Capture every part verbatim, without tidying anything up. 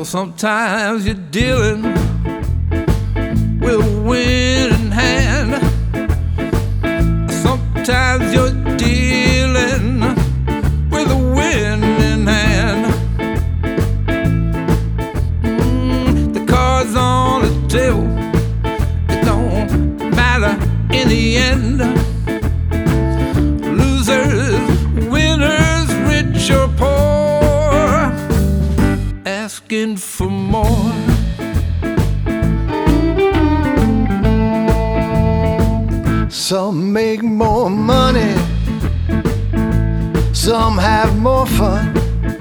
Sometimes you're dealing with a winning hand. Sometimes you're dealing with a winning hand. Mm, the cards on the table, it don't matter in the end. Losers, winners, rich or poor, asking for more. Some make more money, some have more fun.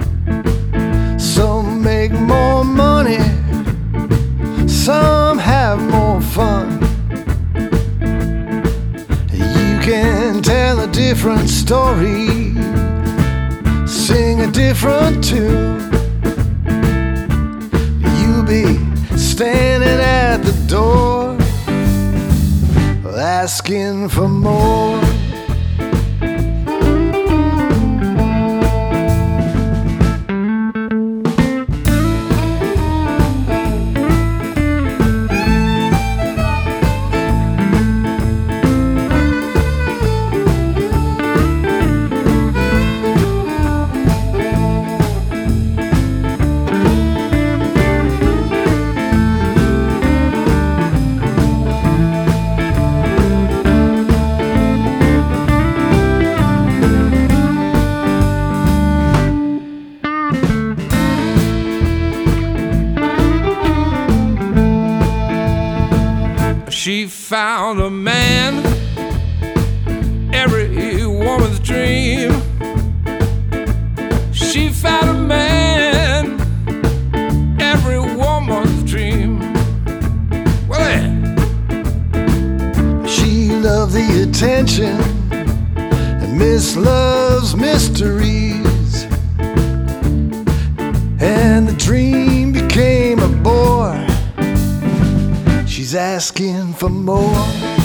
Some make more money, some have more fun. You can tell a different story, sing a different tune. You'll be standing at the door asking for more. She found a man, every woman's dream. She found a man, every woman's dream. Well, yeah. She loved the attention and Miss Love's mysteries, and the dream became a bore. She's asking for more.